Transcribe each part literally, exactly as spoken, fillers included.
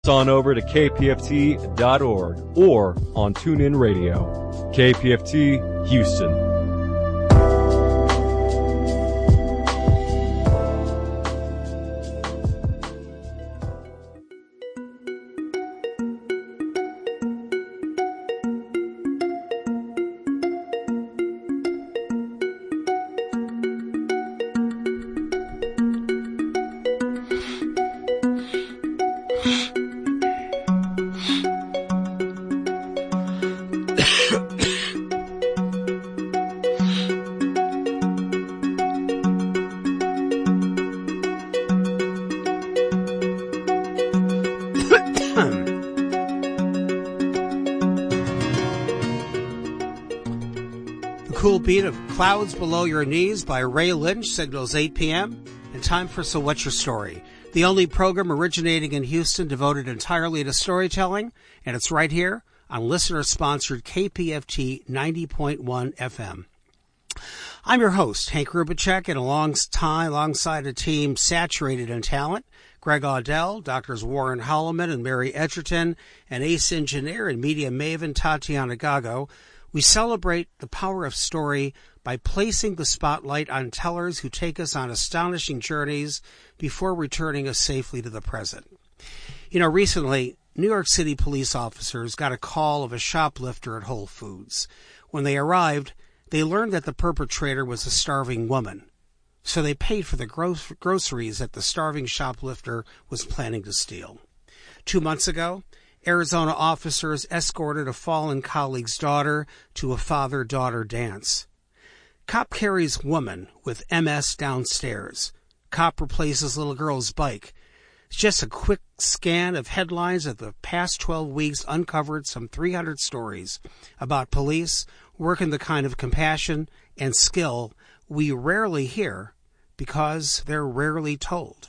On over to K P F T dot org or on TuneIn Radio. K P F T Houston. Cool beat of Clouds Below Your Knees by Ray Lynch signals eight p.m. and time for So What's Your Story, the only program originating in Houston devoted entirely to storytelling, and it's right here on listener-sponsored K P F T ninety point one F M. I'm your host, Hank Rubicek, and alongside, alongside a team saturated in talent, Greg Audell, Doctors Warren Holloman and Mary Edgerton, and ace engineer and media maven Tatiana Gago, we celebrate the power of story by placing the spotlight on tellers who take us on astonishing journeys before returning us safely to the present. You know, recently, New York City police officers got a call of a shoplifter at Whole Foods. When they arrived, they learned that the perpetrator was a starving woman. So they paid for the gro- groceries that the starving shoplifter was planning to steal. Two months ago, Arizona officers escorted a fallen colleague's daughter to a father-daughter dance. Cop carries woman with M S downstairs. Cop replaces little girl's bike. It's just a quick scan of headlines of the past twelve weeks uncovered some three hundred stories about police working the kind of compassion and skill we rarely hear because they're rarely told.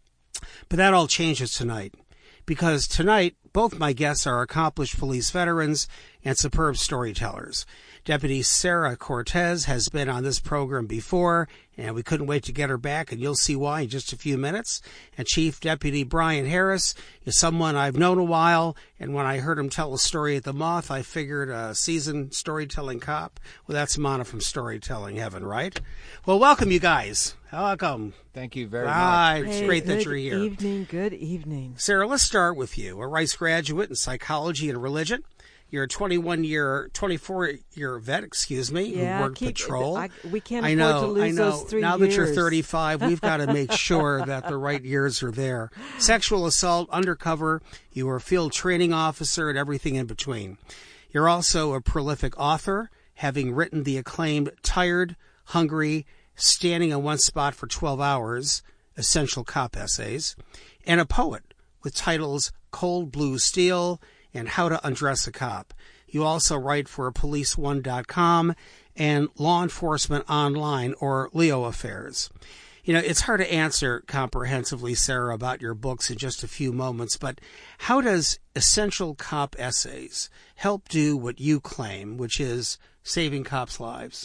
But that all changes tonight, because tonight both my guests are accomplished police veterans and superb storytellers. Deputy Sarah Cortez has been on this program before, and we couldn't wait to get her back, and you'll see why in just a few minutes. And Chief Deputy Brian Harris is someone I've known a while, and when I heard him tell a story at the Moth, I figured a seasoned storytelling cop. Well, that's Mana from Storytelling Heaven, right? Well, welcome, you guys. Welcome. Thank you very ah, much. It's hey, great that you're here. Good evening, good evening. Sarah, let's start with you. A Rice graduate in psychology and religion. You're a twenty-one-year, twenty-four-year vet, excuse me, yeah, who worked keep, patrol. I, we can't I afford know, to lose I know. those three now years. that you're thirty-five, we've got to make sure that the right years are there. Sexual assault, undercover. You were a field training officer and everything in between. You're also a prolific author, having written the acclaimed Tired, Hungry, Standing in One Spot for twelve hours, Essential Cop Essays, and a poet with titles Cold Blue Steel and How to Undress a Cop. You also write for police one dot com and Law Enforcement Online, or Leo Affairs. You know, it's hard to answer comprehensively, Sarah, about your books in just a few moments, but how does Essential Cop Essays help do what you claim, which is saving cops' lives?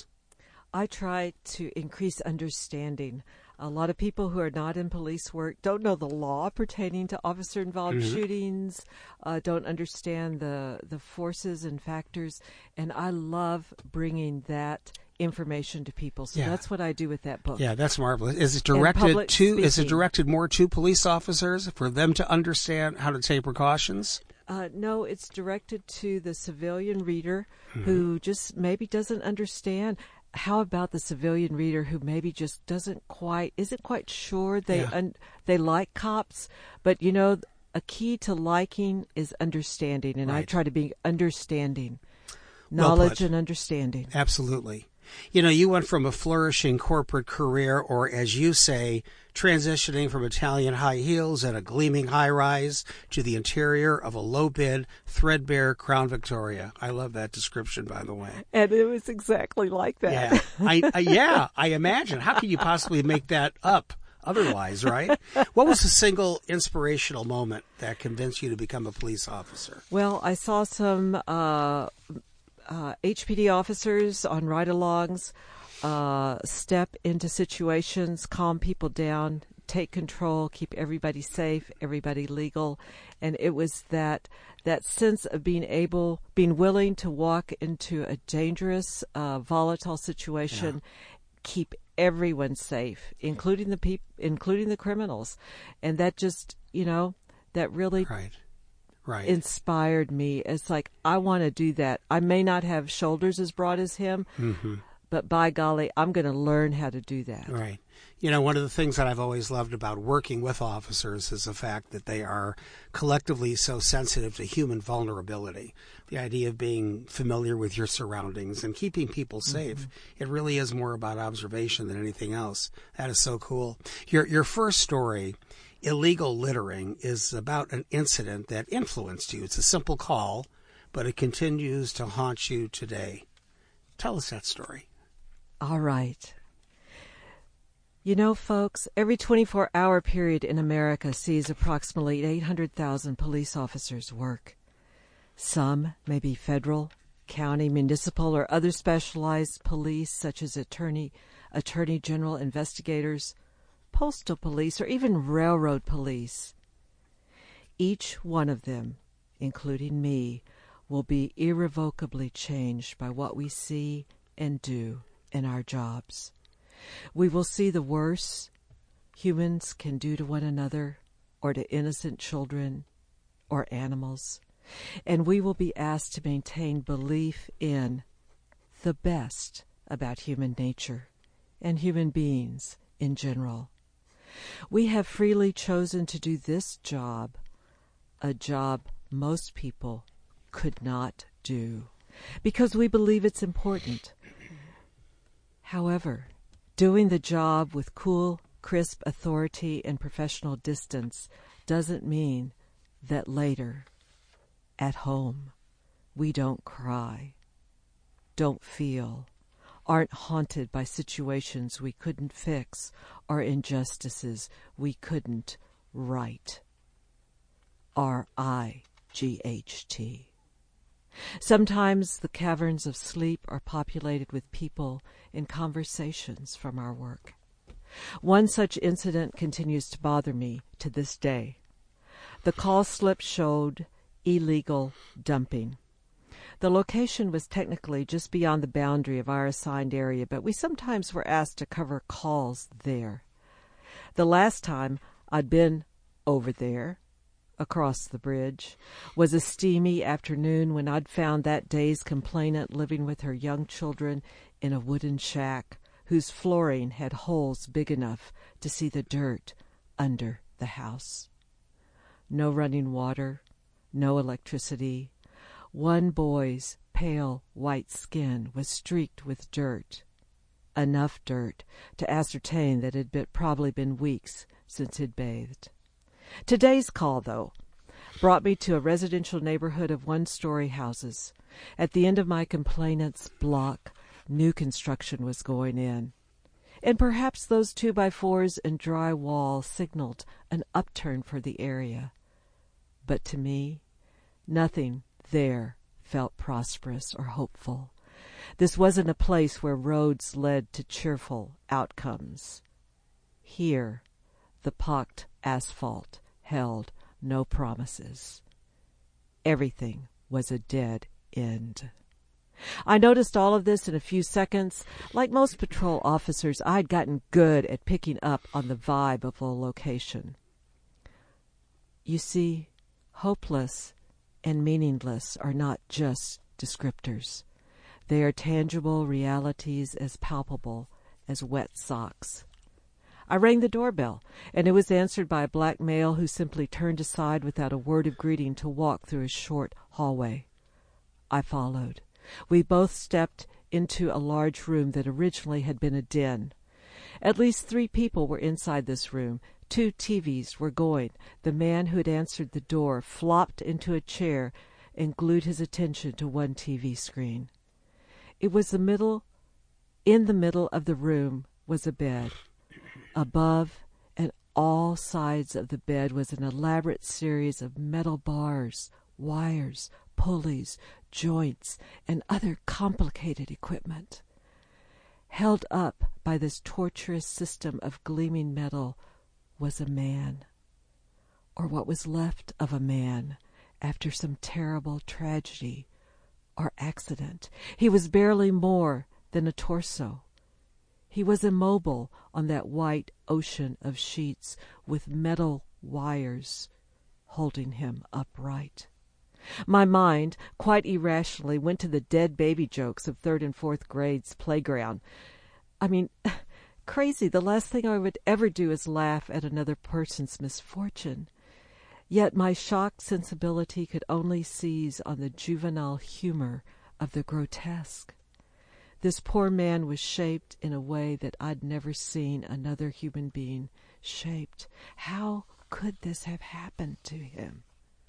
I try to increase understanding. A lot of people who are not in police work don't know the law pertaining to officer-involved mm-hmm. shootings, uh, don't understand the the forces and factors, and I love bringing that information to people. So yeah. that's what I do with that book. Yeah, that's marvelous. Is it directed to? Speaking. Is it directed more to police officers for them to understand how to take precautions? Uh, no, it's directed to the civilian reader mm-hmm. who just maybe doesn't understand. How about the civilian reader who maybe just doesn't quite, isn't quite sure they yeah. un, they like cops, but you know, a key to liking is understanding, and right. I try to be understanding, knowledge well and understanding. Absolutely. You know, you went from a flourishing corporate career, or as you say, transitioning from Italian high heels and a gleaming high-rise to the interior of a low-bid, threadbare Crown Victoria. I love that description, by the way. And it was exactly like that. Yeah, I, I, yeah, I imagine. How can you possibly make that up otherwise, right? What was the single inspirational moment that convinced you to become a police officer? Well, I saw some uh, uh, H P D officers on ride-alongs uh, step into situations, calm people down, take control, keep everybody safe, everybody legal. And it was that that sense of being able, being willing to walk into a dangerous, uh, volatile situation, yeah. keep everyone safe, including the peop- including the criminals. And that just, you know, that really right. Right. inspired me. It's like, I want to do that. I may not have shoulders as broad as him, mm-hmm. but by golly, I'm going to learn how to do that. Right. You know, one of the things that I've always loved about working with officers is the fact that they are collectively so sensitive to human vulnerability. The idea of being familiar with your surroundings and keeping people safe. Mm-hmm. It really is more about observation than anything else. That is so cool. Your your first story, Illegal Littering, is about an incident that influenced you. It's a simple call, but it continues to haunt you today. Tell us that story. All right. You know, folks, every twenty-four hour period in America sees approximately eight hundred thousand police officers work. Some may be federal, county, municipal, or other specialized police, such as attorney, attorney general, investigators, postal police, or even railroad police. Each one of them, including me, will be irrevocably changed by what we see and do in our jobs. We will see the worst humans can do to one another or to innocent children or animals, and we will be asked to maintain belief in the best about human nature and human beings in general. We have freely chosen to do this job, a job most people could not do, because we believe it's important. However, doing the job with cool, crisp authority and professional distance doesn't mean that later, at home, we don't cry, don't feel, aren't haunted by situations we couldn't fix or injustices we couldn't right. R I G H T. Sometimes the caverns of sleep are populated with people in conversations from our work. One such incident continues to bother me to this day. The call slip showed illegal dumping. The location was technically just beyond the boundary of our assigned area, but we sometimes were asked to cover calls there. The last time I'd been over there, across the bridge, was a steamy afternoon when I'd found that day's complainant living with her young children in a wooden shack whose flooring had holes big enough to see the dirt under the house. No running water, no electricity. One boy's pale white skin was streaked with dirt, enough dirt to ascertain that it had probably been weeks since he'd bathed. Today's call, though, brought me to a residential neighborhood of one-story houses. At the end of my complainant's block, new construction was going in. And perhaps those two-by-fours and dry wall signaled an upturn for the area. But to me, nothing there felt prosperous or hopeful. This wasn't a place where roads led to cheerful outcomes. Here, the pocked asphalt held no promises. Everything was a dead end. I noticed all of this in a few seconds. Like most patrol officers, I'd gotten good at picking up on the vibe of a location. You see, hopeless and meaningless are not just descriptors. They are tangible realities as palpable as wet socks. I rang the doorbell, and it was answered by a black male who simply turned aside without a word of greeting to walk through a short hallway. I followed. We both stepped into a large room that originally had been a den. At least three people were inside this room. Two T Vs were going. The man who had answered the door flopped into a chair and glued his attention to one T V screen. It was the middle, in the middle of the room was a bed. Above and all sides of the bed was an elaborate series of metal bars, wires, pulleys, joints, and other complicated equipment. Held up by this tortuous system of gleaming metal was a man, or what was left of a man after some terrible tragedy or accident. He was barely more than a torso. He was immobile on that white ocean of sheets with metal wires holding him upright. My mind, quite irrationally, went to the dead baby jokes of third and fourth grades playground. I mean, crazy. The last thing I would ever do is laugh at another person's misfortune. Yet my shocked sensibility could only seize on the juvenile humor of the grotesque. This poor man was shaped in a way that I'd never seen another human being shaped. How could this have happened to him?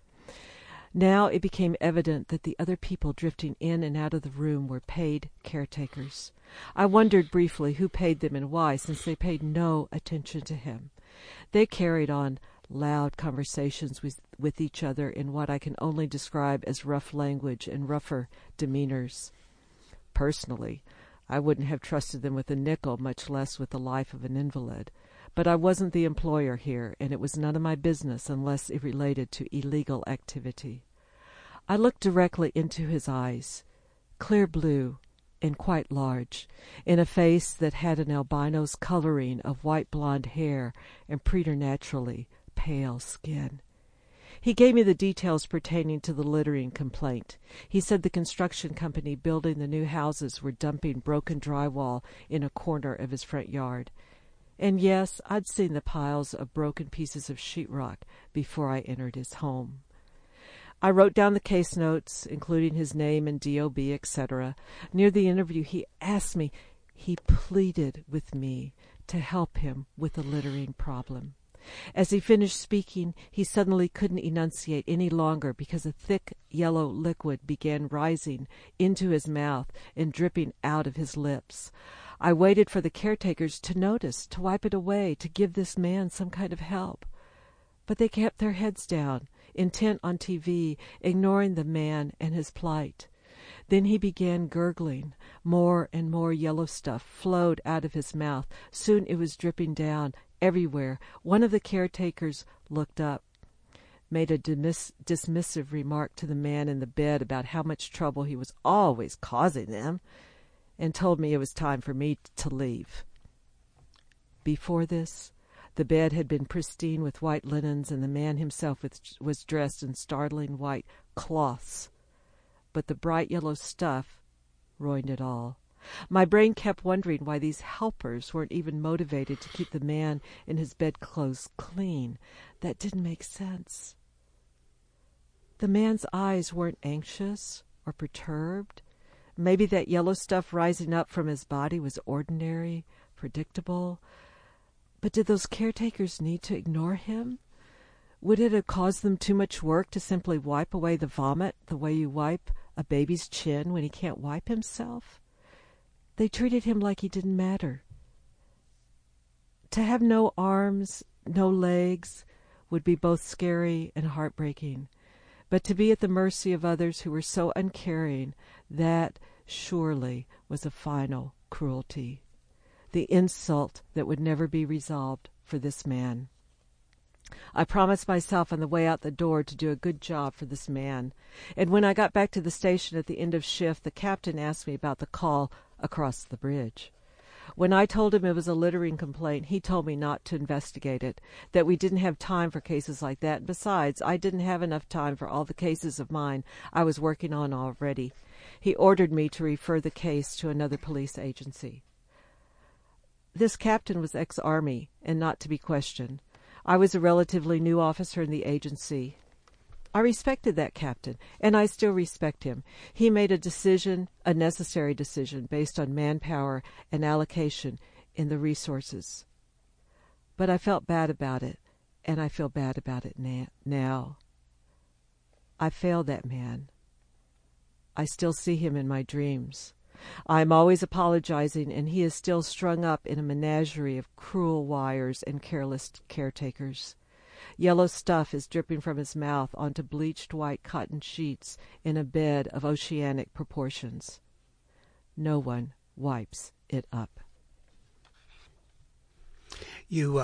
Now it became evident that the other people drifting in and out of the room were paid caretakers. I wondered briefly who paid them and why, since they paid no attention to him. They carried on loud conversations with, with each other in what I can only describe as rough language and rougher demeanors. Personally, I wouldn't have trusted them with a nickel, much less with the life of an invalid. But I wasn't the employer here, and it was none of my business unless it related to illegal activity. I looked directly into his eyes, clear blue and quite large, in a face that had an albino's coloring of white blonde hair and preternaturally pale skin. He gave me the details pertaining to the littering complaint. He said the construction company building the new houses were dumping broken drywall in a corner of his front yard. And yes, I'd seen the piles of broken pieces of sheetrock before I entered his home. I wrote down the case notes, including his name and D O B, et cetera. Near the interview, he asked me, he pleaded with me to help him with the littering problem. As he finished speaking, he suddenly couldn't enunciate any longer because a thick yellow liquid began rising into his mouth and dripping out of his lips. I waited for the caretakers to notice, to wipe it away, to give this man some kind of help. But they kept their heads down, intent on T V, ignoring the man and his plight. Then he began gurgling. More and more yellow stuff flowed out of his mouth. Soon it was dripping down everywhere. One of the caretakers looked up, made a dismiss- dismissive remark to the man in the bed about how much trouble he was always causing them, and told me it was time for me to leave. Before this, the bed had been pristine with white linens, and the man himself was dressed in startling white cloths. But the bright yellow stuff ruined it all. My brain kept wondering why these helpers weren't even motivated to keep the man in his bedclothes clean. That didn't make sense. The man's eyes weren't anxious or perturbed. Maybe that yellow stuff rising up from his body was ordinary, predictable. But did those caretakers need to ignore him? Would it have caused them too much work to simply wipe away the vomit the way you wipe a baby's chin when he can't wipe himself? They treated him like he didn't matter. To have no arms, no legs, would be both scary and heartbreaking. But to be at the mercy of others who were so uncaring, that surely was a final cruelty. The insult that would never be resolved for this man. I promised myself on the way out the door to do a good job for this man. And when I got back to the station at the end of shift, the captain asked me about the call across the bridge. When I told him it was a littering complaint, he told me not to investigate it, that we didn't have time for cases like that. And besides, I didn't have enough time for all the cases of mine I was working on already. He ordered me to refer the case to another police agency. This captain was ex-Army and not to be questioned. I was a relatively new officer in the agency. I respected that captain, and I still respect him. He made a decision, a necessary decision, based on manpower and allocation in the resources. But I felt bad about it, and I feel bad about it na- now. I failed that man. I still see him in my dreams. I am always apologizing, and he is still strung up in a menagerie of cruel wires and careless caretakers. Yellow stuff is dripping from his mouth onto bleached white cotton sheets in a bed of oceanic proportions. No one wipes it up. You uh,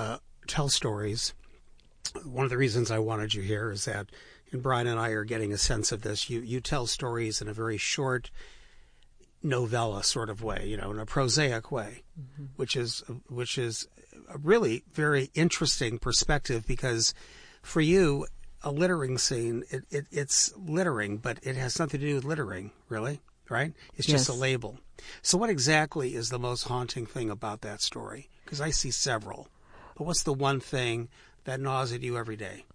tell stories. One of the reasons I wanted you here is that, and Brian and I are getting a sense of this, you, you tell stories in a very short novella sort of way, you know, in a prosaic way, mm-hmm. which is which is a really very interesting perspective, because for you, a littering scene, it, it, it's littering, but it has nothing to do with littering, really, right? It's yes. just a label. So what exactly is the most haunting thing about that story? Because I see several. But what's the one thing that gnaws at you every day?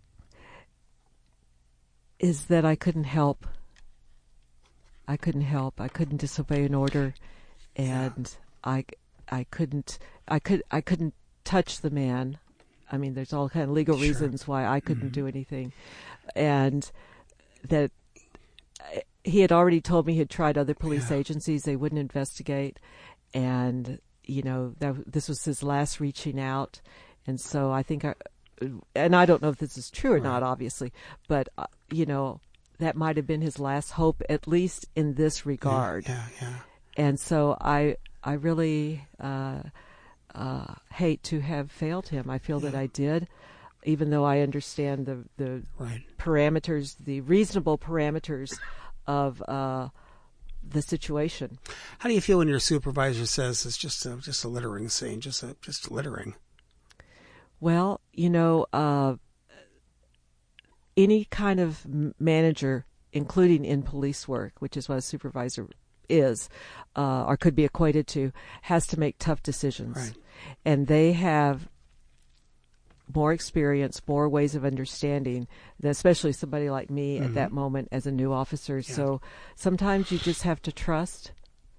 Is that I couldn't help. I couldn't help. I couldn't disobey an order, and yeah. I, I couldn't. I could. I couldn't touch the man. I mean, there's all kind of legal sure. reasons why I couldn't mm-hmm. do anything, and that he had already told me he had tried other police yeah. agencies. They wouldn't investigate, and you know that this was his last reaching out, and so I think I, and I don't know if this is true or right. not, obviously, but uh, you know. That might have been his last hope, at least in this regard. Yeah, yeah. yeah. And so I, I really uh, uh, hate to have failed him. I feel yeah. that I did, even though I understand the the right. parameters, the reasonable parameters of uh, the situation. How do you feel when your supervisor says it's just a, just a littering scene, just a, just littering? Well, you know. Uh, Any kind of manager, including in police work, which is what a supervisor is, uh, or could be equated to, has to make tough decisions. Right. And they have more experience, more ways of understanding, than especially somebody like me mm-hmm. at that moment as a new officer. Yeah. So sometimes you just have to trust,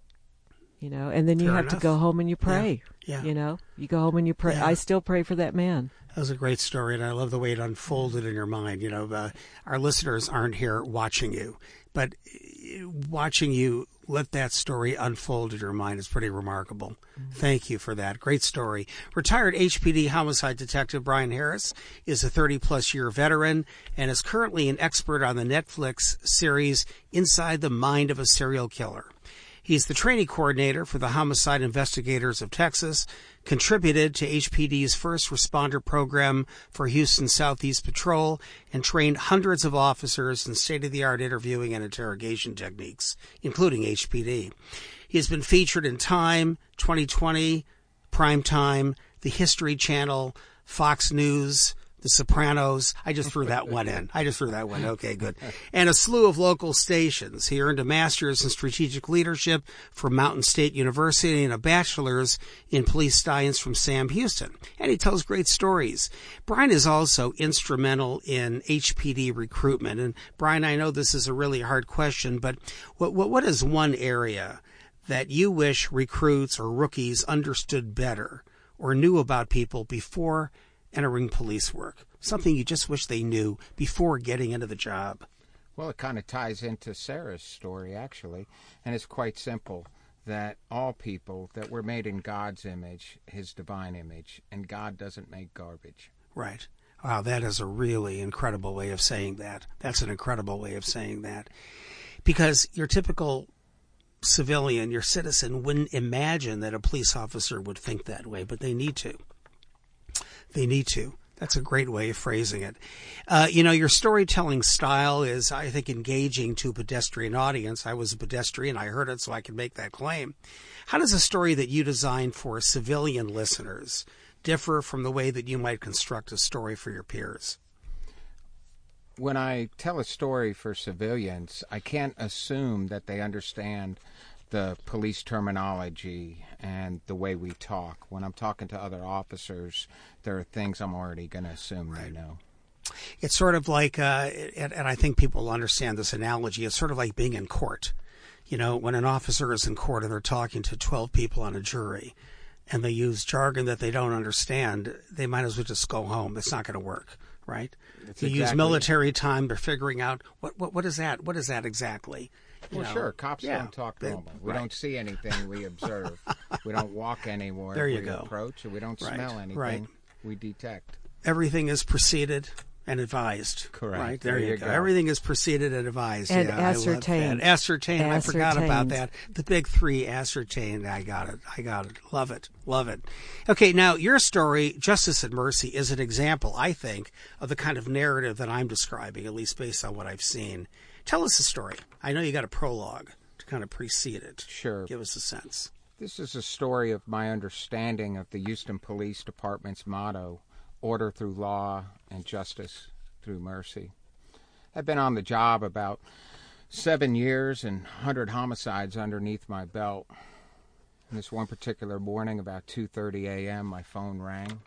you know, and then you Fair have enough. to go home and you pray. Yeah. yeah. You know, you go home and you pray. Yeah. I still pray for that man. That was a great story, and I love the way it unfolded in your mind. You know, uh, our listeners aren't here watching you, but watching you let that story unfold in your mind is pretty remarkable. Mm-hmm. Thank you for that. Great story. Retired H P D homicide detective Brian Harris is a thirty-plus year veteran and is currently an expert on the Netflix series Inside the Mind of a Serial Killer. He's the training coordinator for the Homicide Investigators of Texas, contributed to H P D's first responder program for Houston Southeast Patrol, and trained hundreds of officers in state-of-the-art interviewing and interrogation techniques, including H P D. He has been featured in Time, twenty twenty, Primetime, The History Channel, Fox News, The Sopranos. I just threw that one in. I just threw that one. Okay, good. And a slew of local stations. He earned a master's in strategic leadership from Mountain State University and a bachelor's in police science from Sam Houston. And he tells great stories. Brian is also instrumental in H P D recruitment. And Brian, I know this is a really hard question, but what what, what is one area that you wish recruits or rookies understood better or knew about people before entering police work? Something you just wish they knew before getting into the job? Well, it kind of ties into Sarah's story, actually, and it's quite simple, that all people, that we're made in God's image, his divine image, and God doesn't make garbage. Right. Wow, that is a really incredible way of saying that. That's an incredible way of saying that. Because your typical civilian, your citizen, wouldn't imagine that a police officer would think that way, but they need to. They need to. That's a great way of phrasing it. Uh, you know, your storytelling style is, I think, engaging to a pedestrian audience. I was a pedestrian. I heard it, so I can make that claim. How does a story that you design for civilian listeners differ from the way that you might construct a story for your peers? When I tell a story for civilians, I can't assume that they understand the police terminology and the way we talk. When I'm talking to other officers, there are things I'm already going to assume right. they know. It's sort of like, uh, and, and I think people will understand this analogy, it's sort of like being in court. You know, when an officer is in court and they're talking to twelve people on a jury and they use jargon that they don't understand, they might as well just go home. It's not going to work, right? It's you exactly. use military time to figuring out, what, what what is that? What is that exactly? You well, know, sure. Cops yeah, don't talk they, normal. We right. don't see anything. We observe. We don't walk anywhere. There you we go. approach, and we don't right. smell anything. Right. We detect. Everything is preceded And advised. Correct. Right, there, There you you go. go. Everything is preceded and advised. And yeah, I love ascertained. that. Ascertained. I forgot about Ascertained. that. The big three, ascertained. I got it. I got it. Love it. Love it. Okay, now your story, Justice and Mercy, is an example, I think, of the kind of narrative that I'm describing, at least based on what I've seen. Tell us the story. I know you got a prologue to kind of precede it. Sure. Give us a sense. This is a story of my understanding of the Houston Police Department's motto, order through law and justice through mercy. I've been on the job about seven years and one hundred homicides underneath my belt. And this one particular morning, about two thirty a.m., my phone rang.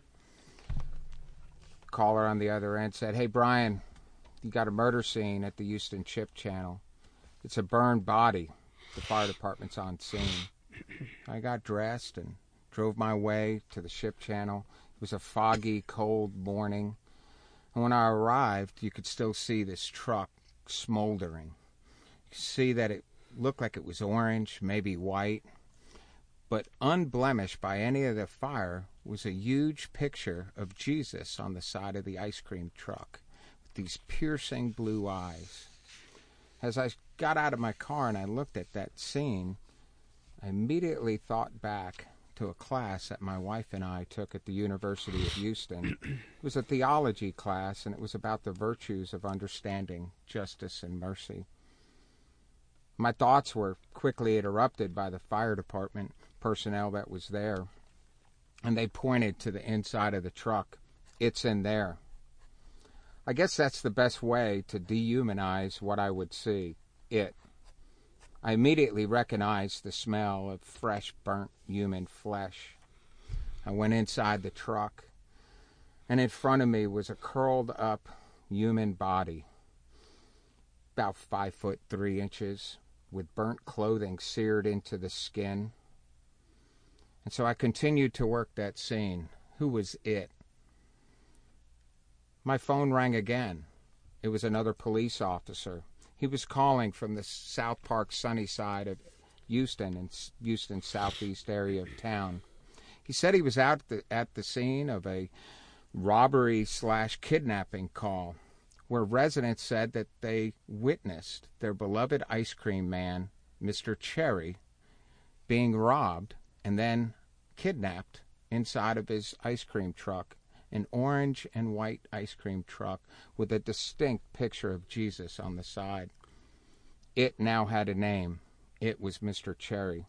Caller on the other end said, "Hey, Brian, you got a murder scene at the Houston Chip Channel. It's a burned body. The fire department's on scene." I got dressed and drove my way to the Ship Channel. It was a foggy, cold morning. And when I arrived, you could still see this truck smoldering. You could see that it looked like it was orange, maybe white. But unblemished by any of the fire was a huge picture of Jesus on the side of the ice cream truck with these piercing blue eyes. As I got out of my car and I looked at that scene, I immediately thought back to a class that my wife and I took at the University of Houston. It was a theology class, and it was about the virtues of understanding justice and mercy. My thoughts were quickly interrupted by the fire department personnel that was there, and they pointed to the inside of the truck. "It's in there." I guess that's the best way to dehumanize what I would see. It. I immediately recognized the smell of fresh, burnt human flesh. I went inside the truck, and in front of me was a curled-up human body, about five foot three inches, with burnt clothing seared into the skin. And so I continued to work that scene. Who was it? My phone rang again. It was another police officer. He was calling from the South Park sunny side of Houston, in Houston's southeast area of town. He said he was out at the, at the scene of a robbery slash kidnapping call where residents said that they witnessed their beloved ice cream man, Mister Cherry, being robbed and then kidnapped inside of his ice cream truck, an orange and white ice cream truck with a distinct picture of Jesus on the side. It now had a name. It was Mister Cherry.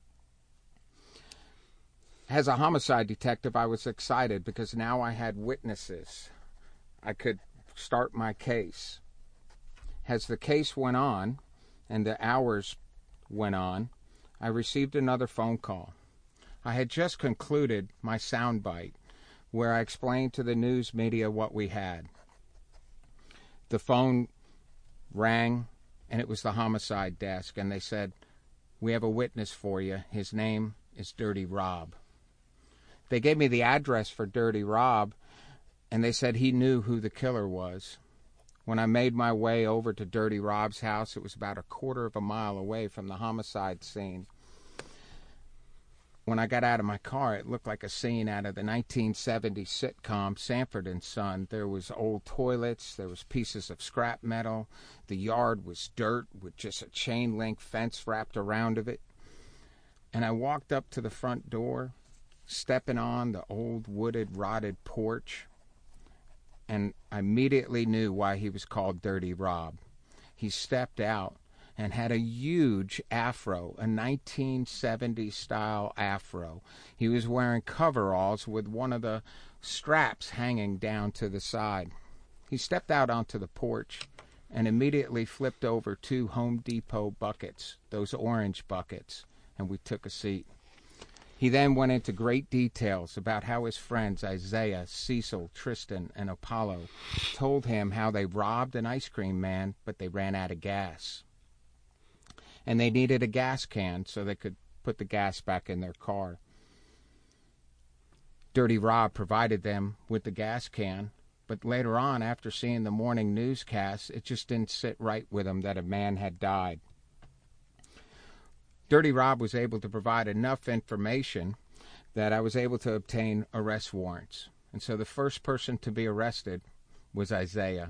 As a homicide detective, I was excited because now I had witnesses. I could start my case. As the case went on and the hours went on, I received another phone call. I had just concluded my soundbite where I explained to the news media what we had. The phone rang, and it was the homicide desk, and they said, "We have a witness for you. His name is Dirty Rob." They gave me the address for Dirty Rob, and they said he knew who the killer was. When I made my way over to Dirty Rob's house, it was about a quarter of a mile away from the homicide scene. When I got out of my car, it looked like a scene out of the nineteen seventy sitcom Sanford and Son. There was old toilets, there was pieces of scrap metal, the yard was dirt with just a chain link fence wrapped around of it. And I walked up to the front door, stepping on the old wooded, rotted porch, and I immediately knew why he was called Dirty Rob. He stepped out and had a huge afro, a nineteen seventies style afro. He was wearing coveralls with one of the straps hanging down to the side. He stepped out onto the porch and immediately flipped over two Home Depot buckets, those orange buckets, and we took a seat. He then went into great details about how his friends Isaiah, Cecil, Tristan, and Apollo told him how they robbed an ice cream man, but they ran out of gas. And they needed a gas can so they could put the gas back in their car. Dirty Rob provided them with the gas can, but later on, after seeing the morning newscast, it just didn't sit right with him that a man had died. Dirty Rob was able to provide enough information that I was able to obtain arrest warrants. And so the first person to be arrested was Isaiah.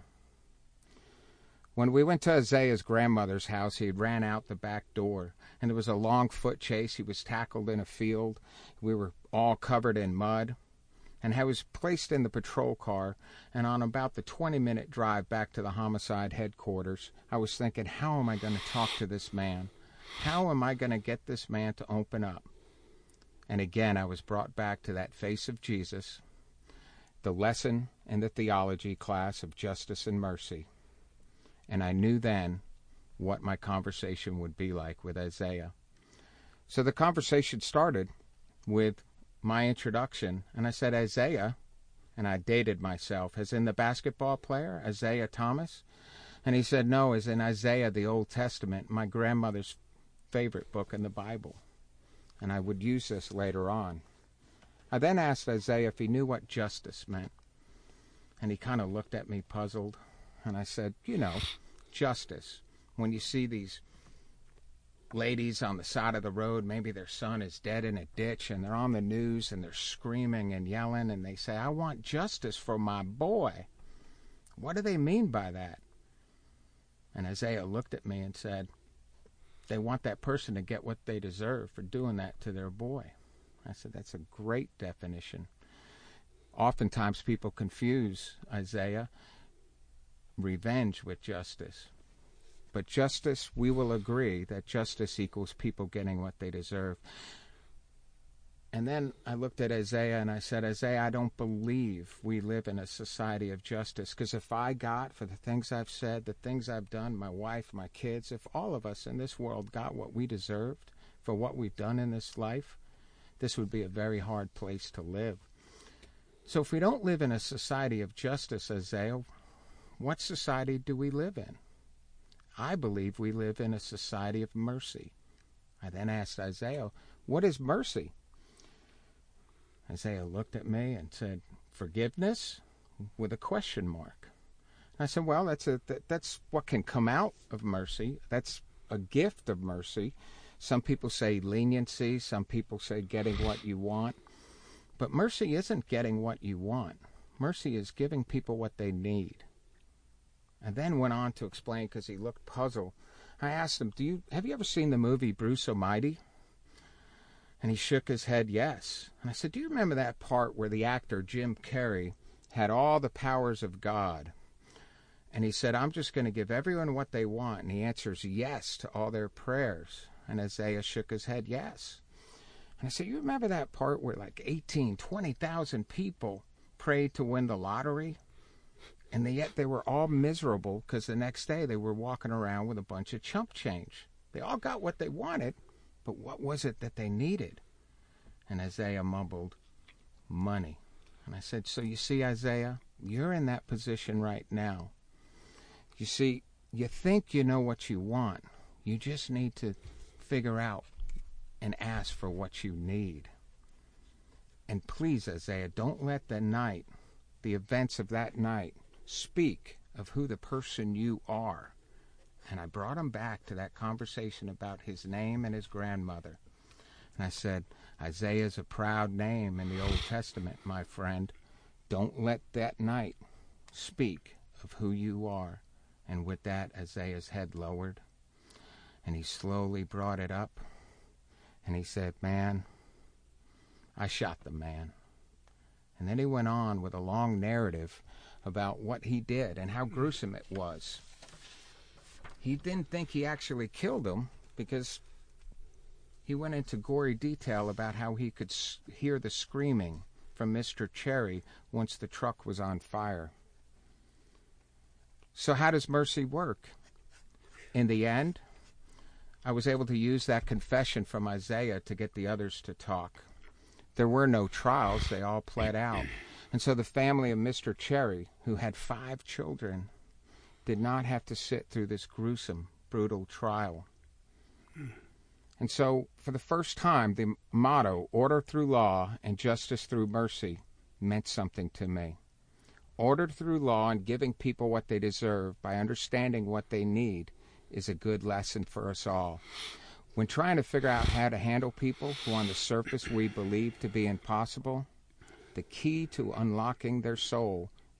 When we went to Isaiah's grandmother's house, he ran out the back door, and there was a long foot chase. He was tackled in a field. We were all covered in mud. And I was placed in the patrol car, and on about the twenty-minute drive back to the homicide headquarters, I was thinking, how am I going to talk to this man? How am I going to get this man to open up? And again, I was brought back to that face of Jesus, the lesson in the theology class of justice and mercy. And I knew then what my conversation would be like with Isaiah. So the conversation started with my introduction, and I said, Isaiah, and I dated myself, as in the basketball player, Isaiah Thomas? And he said, no, as in Isaiah, the Old Testament, my grandmother's favorite book in the Bible. And I would use this later on. I then asked Isaiah if he knew what justice meant. And he kind of looked at me puzzled. And I said, you know, justice. When you see these ladies on the side of the road, maybe their son is dead in a ditch, and they're on the news, and they're screaming and yelling, and they say, I want justice for my boy. What do they mean by that? And Isaiah looked at me and said, they want that person to get what they deserve for doing that to their boy. I said, that's a great definition. Oftentimes people confuse, Isaiah, revenge with justice. But justice, we will agree that justice equals people getting what they deserve. And then I looked at Isaiah and I said, Isaiah, I don't believe we live in a society of justice, because if I got, for the things I've said, the things I've done, my wife, my kids, if all of us in this world got what we deserved for what we've done in this life, this would be a very hard place to live. So if we don't live in a society of justice, Isaiah, what society do we live in? I believe we live in a society of mercy. I then asked Isaiah, what is mercy? Isaiah looked at me and said, forgiveness, with a question mark. I said, well, that's a, that, that's what can come out of mercy. That's a gift of mercy. Some people say leniency. Some people say getting what you want. But mercy isn't getting what you want. Mercy is giving people what they need. And then went on to explain, because he looked puzzled. I asked him, "Do you have you ever seen the movie Bruce Almighty?" And he shook his head, yes. And I said, do you remember that part where the actor Jim Carrey had all the powers of God? And he said, I'm just going to give everyone what they want. And he answers yes to all their prayers. And Isaiah shook his head, yes. And I said, you remember that part where like eighteen, twenty thousand people prayed to win the lottery? And they, yet they were all miserable because the next day they were walking around with a bunch of chump change. They all got what they wanted, but what was it that they needed? And Isaiah mumbled, money. And I said, so you see, Isaiah, you're in that position right now. You see, you think you know what you want. You just need to figure out and ask for what you need. And please, Isaiah, don't let the night, the events of that night, speak of who the person you are. And I brought him back to that conversation about his name and his grandmother. And I said, Isaiah's a proud name in the Old Testament, my friend. Don't let that night speak of who you are. And with that, Isaiah's head lowered, and he slowly brought it up, and he said, man, I shot the man. And then he went on with a long narrative about what he did and how gruesome it was. He didn't think he actually killed him because he went into gory detail about how he could s- hear the screaming from Mister Cherry once the truck was on fire. So how does mercy work? In the end, I was able to use that confession from Isaiah to get the others to talk. There were no trials. They all pled out. And so the family of Mister Cherry, who had five children, did not have to sit through this gruesome, brutal trial. And so, for the first time, the motto, order through law and justice through mercy, meant something to me. Order through law and giving people what they deserve by understanding what they need is a good lesson for us all. When trying to figure out how to handle people who on the surface we believe to be impossible, the key to unlocking their soul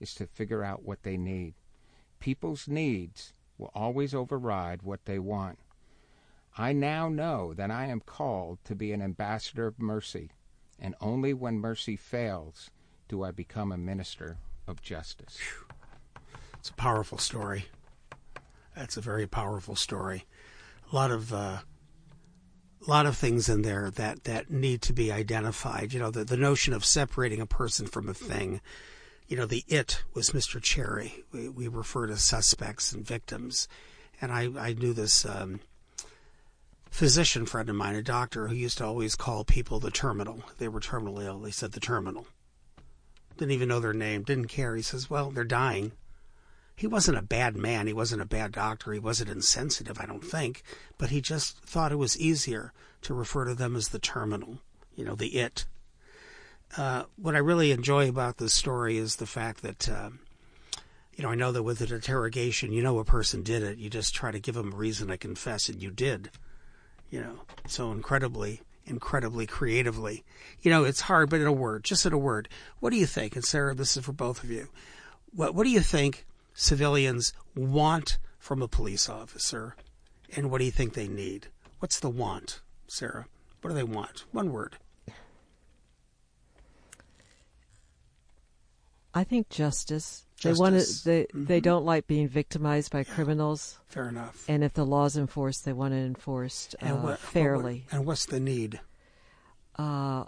is to figure out what they need. People's needs will always override what they want. I now know that I am called to be an ambassador of mercy, and only when mercy fails do I become a minister of justice. It's a powerful story. That's a very powerful story. A lot of uh, a lot of things in there that, that need to be identified. You know, the, the notion of separating a person from a thing. You know, the it was Mister Cherry. We, we refer to suspects and victims. And I, I knew this um, physician friend of mine, a doctor, who used to always call people the terminal. If they were terminally ill, they said the terminal. Didn't even know their name, didn't care. He says, well, they're dying. He wasn't a bad man. He wasn't a bad doctor. He wasn't insensitive, I don't think. But he just thought it was easier to refer to them as the terminal, you know, the it. Uh, what I really enjoy about this story is the fact that, uh, you know, I know that with an interrogation, you know a person did it. You just try to give them a reason to confess, and you did, you know, so incredibly, incredibly creatively. You know, it's hard, but in a word, just in a word, what do you think? And Sarah, this is for both of you. What, what do you think civilians want from a police officer, and what do you think they need? What's the want, Sarah? What do they want? One word. I think justice. Justice. They want to. They mm-hmm. they don't like being victimized by yeah. criminals. Fair enough. And if the law's enforced, they want it enforced uh, what, fairly. What, and what's the need? Uh,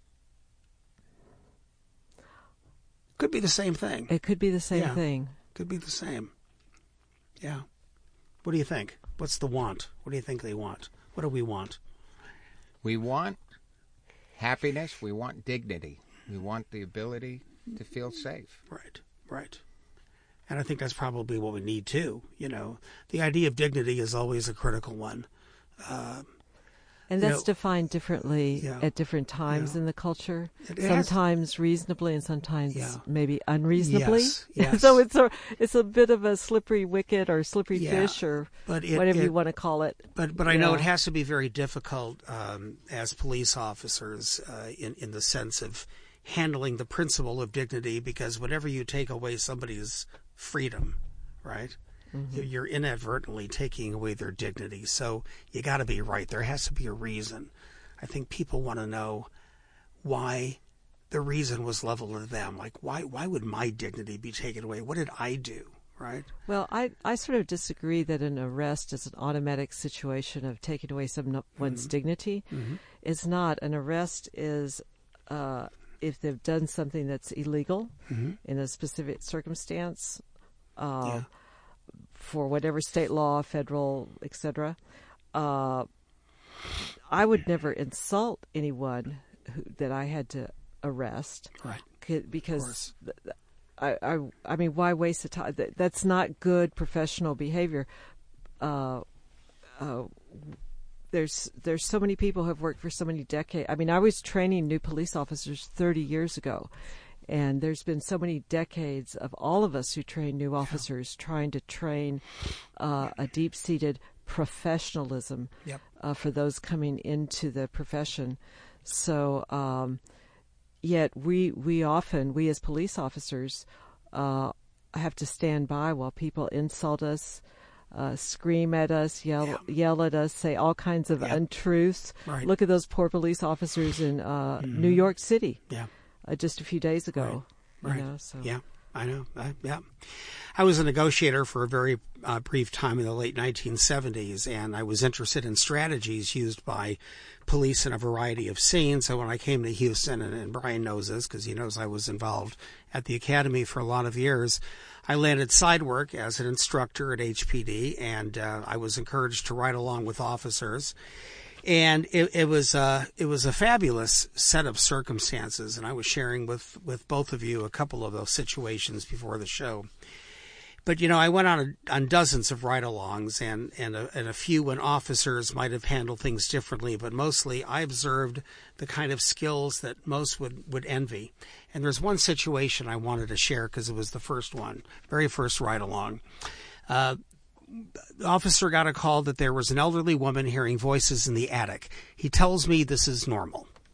could be the same thing. It could be the same yeah. thing. Could be the same. Yeah. What do you think? What's the want? What do you think they want? What do we want? We want happiness. We want dignity. We want the ability to feel safe. Right, right. And I think that's probably what we need too. You know, the idea of dignity is always a critical one. Uh, and that's you know, defined differently yeah, at different times yeah. in the culture. It has, sometimes reasonably and sometimes yeah. maybe unreasonably. Yes, yes. So it's a it's a bit of a slippery wicket or slippery yeah, fish or but it, whatever it, you want to call it. But but I yeah. know it has to be very difficult um, as police officers uh, in in the sense of handling the principle of dignity, because whenever you take away somebody's freedom, right, mm-hmm. you're inadvertently taking away their dignity. So you got to be right. There has to be a reason. I think people want to know why the reason was leveled at them. Like, why why would my dignity be taken away? What did I do, right? Well, I, I sort of disagree that an arrest is an automatic situation of taking away someone's mm-hmm. dignity. Mm-hmm. It's not. An arrest is... Uh, if they've done something that's illegal mm-hmm. in a specific circumstance, uh, yeah. for whatever state law, federal, et cetera, uh, I would never insult anyone who, that I had to arrest, right? Because I, I, I mean, why waste the time? That's not good professional behavior. Uh, uh, There's there's so many people who have worked for so many decades. I mean, I was training new police officers thirty years ago, and there's been so many decades of all of us who train new officers yeah. trying to train uh, a deep-seated professionalism yep. uh, for those coming into the profession. So, um, yet we we often, we as police officers, uh, have to stand by while people insult us, Uh, scream at us, yell yeah. yell at us, say all kinds of yeah. untruths. Right. Look at those poor police officers in uh, mm-hmm. New York City yeah. uh, just a few days ago. Right. You right. know, so. Yeah, I know. I, yeah. I was a negotiator for a very uh, brief time in the late nineteen seventies, and I was interested in strategies used by police in a variety of scenes. So when I came to Houston, and, and Brian knows this because he knows I was involved at the academy for a lot of years, I landed side work as an instructor at H P D, and uh, I was encouraged to ride along with officers. And it, it was uh, it was a fabulous set of circumstances, and I was sharing with, with both of you a couple of those situations before the show. But, you know, I went on a, on dozens of ride-alongs, and, and, a, and a few when officers might have handled things differently, but mostly I observed the kind of skills that most would, would envy. And there's one situation I wanted to share because it was the first one, very first ride-along. Uh, the officer got a call that there was an elderly woman hearing voices in the attic. He tells me this is normal.